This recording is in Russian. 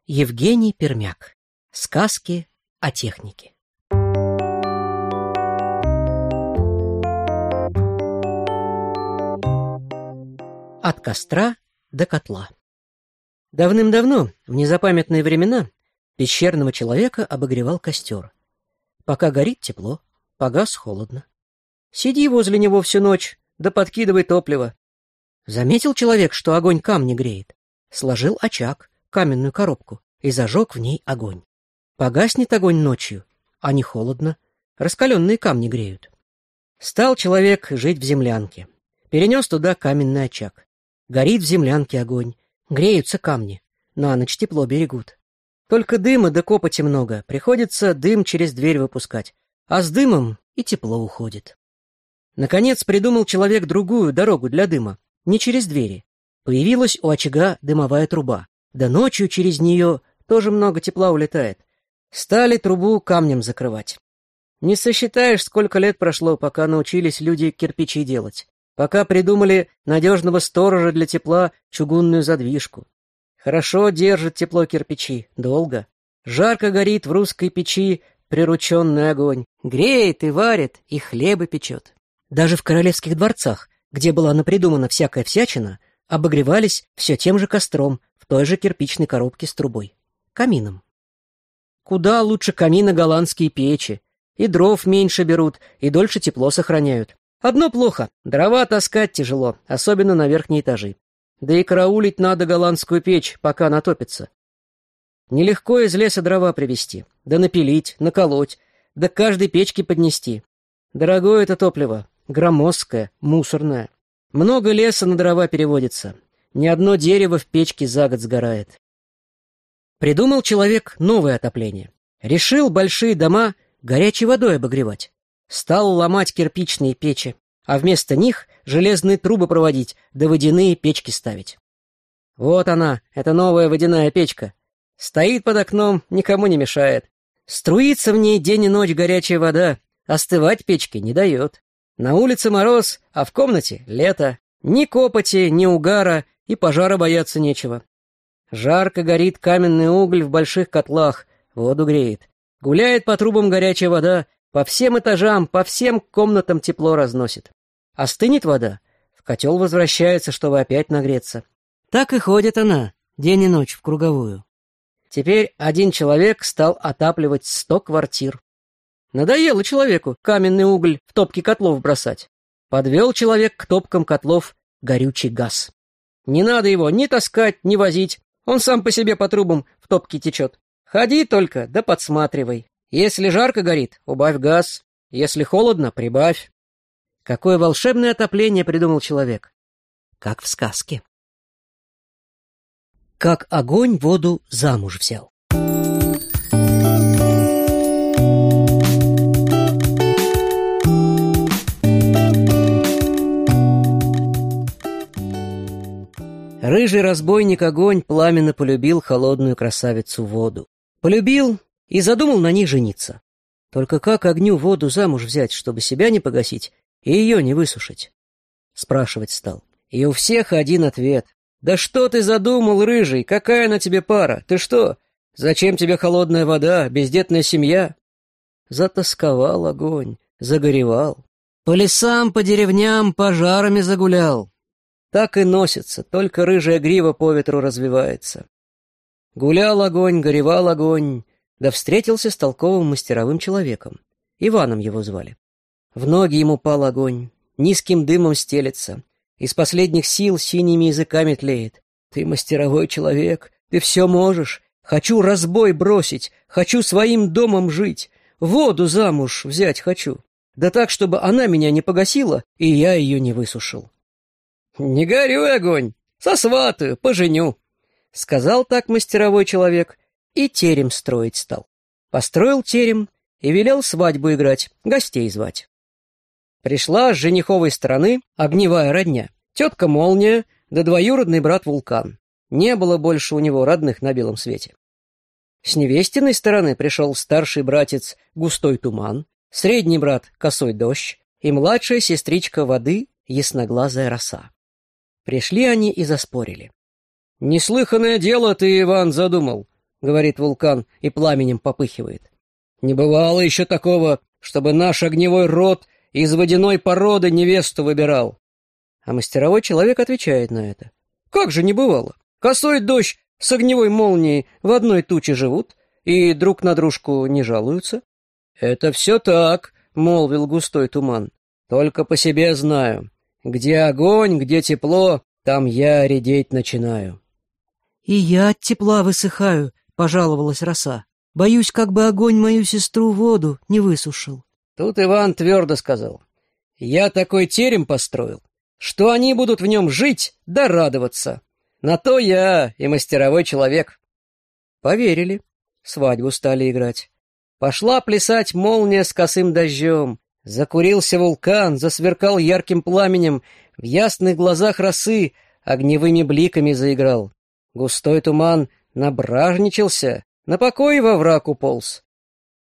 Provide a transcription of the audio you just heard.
Евгений Пермяк. Сказки о технике. От костра до котла. Давным-давно, в незапамятные времена, пещерного человека обогревал костер. Пока горит тепло, погас холодно. Сиди возле него всю ночь, да подкидывай топливо. Заметил человек, что огонь камни греет. Сложил очаг, каменную коробку, и зажег в ней огонь. Погаснет огонь ночью, а не холодно, раскаленные камни греют. Стал человек жить в землянке. Перенес туда каменный очаг. Горит в землянке огонь, греются камни, на ночь тепло берегут. Только дыма да копоти много, приходится дым через дверь выпускать, а с дымом и тепло уходит. Наконец придумал человек другую дорогу для дыма, не через двери. Появилась у очага дымовая труба, да ночью через нее тоже много тепла улетает. Стали трубу камнем закрывать. Не сосчитаешь, сколько лет прошло, пока научились люди кирпичи делать, пока придумали надежного сторожа для тепла чугунную задвижку. Хорошо держит тепло кирпичи, долго. Жарко горит в русской печи прирученный огонь, греет и варит, и хлеба печет. Даже в королевских дворцах, где была напридумана всякая всячина, обогревались все тем же костром в той же кирпичной коробке с трубой, камином. Куда лучше камина голландские печи, и дров меньше берут, и дольше тепло сохраняют. Одно плохо — дрова таскать тяжело, особенно на верхние этажи. Да и караулить надо голландскую печь, пока натопится. Нелегко из леса дрова привезти, да напилить, наколоть, да к каждой печке поднести. Дорогое это топливо, громоздкое, мусорное. Много леса на дрова переводится. Ни одно дерево в печке за год сгорает. Придумал человек новое отопление. Решил большие дома горячей водой обогревать. Стал ломать кирпичные печи, а вместо них железные трубы проводить, да водяные печки ставить. Вот она, эта новая водяная печка. Стоит под окном, никому не мешает. Струится в ней день и ночь горячая вода, остывать печки не дает. На улице мороз, а в комнате лето. Ни копоти, ни угара, и пожара бояться нечего. Жарко горит каменный уголь в больших котлах, воду греет. Гуляет по трубам горячая вода, по всем этажам, по всем комнатам тепло разносит. Остынет вода, в котел возвращается, чтобы опять нагреться. Так и ходит она, день и ночь в круговую. Теперь один человек стал отапливать 100 квартир. Надоело человеку каменный уголь в топки котлов бросать. Подвел человек к топкам котлов горючий газ. Не надо его ни таскать, ни возить, он сам по себе по трубам в топке течет. Ходи только, да подсматривай. Если жарко горит, убавь газ, если холодно, прибавь. Какое волшебное отопление придумал человек. Как в сказке. Как огонь воду замуж взял. Рыжий разбойник огонь пламенно полюбил холодную красавицу воду. Полюбил и задумал на ней жениться. Только как огню воду замуж взять, чтобы себя не погасить и ее не высушить? Спрашивать стал. И у всех один ответ. «Да что ты задумал, рыжий? Какая на тебе пара? Ты что? Зачем тебе холодная вода, бездетная семья?» Затосковал огонь, загоревал. По лесам, по деревням пожарами загулял. Так и носится, только рыжая грива по ветру развивается. Гулял огонь, горевал огонь, да встретился с толковым мастеровым человеком. Иваном его звали. В ноги ему пал огонь, низким дымом стелется, из последних сил синими языками тлеет. «Ты мастеровой человек, ты все можешь, хочу разбой бросить, хочу своим домом жить, воду замуж взять хочу, да так, чтобы она меня не погасила, и я ее не высушил». «Не горюй, огонь, сосватаю, поженю», — сказал так мастеровой человек и терем строить стал. Построил терем и велел свадьбу играть, гостей звать. Пришла с жениховой стороны огневая родня, тетка Молния да двоюродный брат Вулкан. Не было больше у него родных на белом свете. С невестиной стороны пришел старший братец Густой Туман, средний брат Косой Дождь и младшая сестричка Воды Ясноглазая Роса. Пришли они и заспорили. «Неслыханное дело ты, Иван, задумал. говорит вулкан и пламенем попыхивает. «Не бывало еще такого, чтобы наш огневой род из водяной породы невесту выбирал». А мастеровой человек отвечает на это. «Как же не бывало? Косой дождь с огневой молнией в одной туче живут и друг на дружку не жалуются». «Это все так», — молвил густой туман. «Только по себе знаю. Где огонь, где тепло, там я редеть начинаю». «И я от тепла высыхаю», — пожаловалась роса. «Боюсь, как бы огонь мою сестру воду не высушил». Тут Иван твердо сказал: «Я такой терем построил, что они будут в нем жить да радоваться. На то я и мастеровой человек». Поверили, свадьбу стали играть. Пошла плясать молния с косым дождем. Закурился вулкан, засверкал ярким пламенем, в ясных глазах росы огневыми бликами заиграл. Густой туман набражничался, на покой во враг уполз.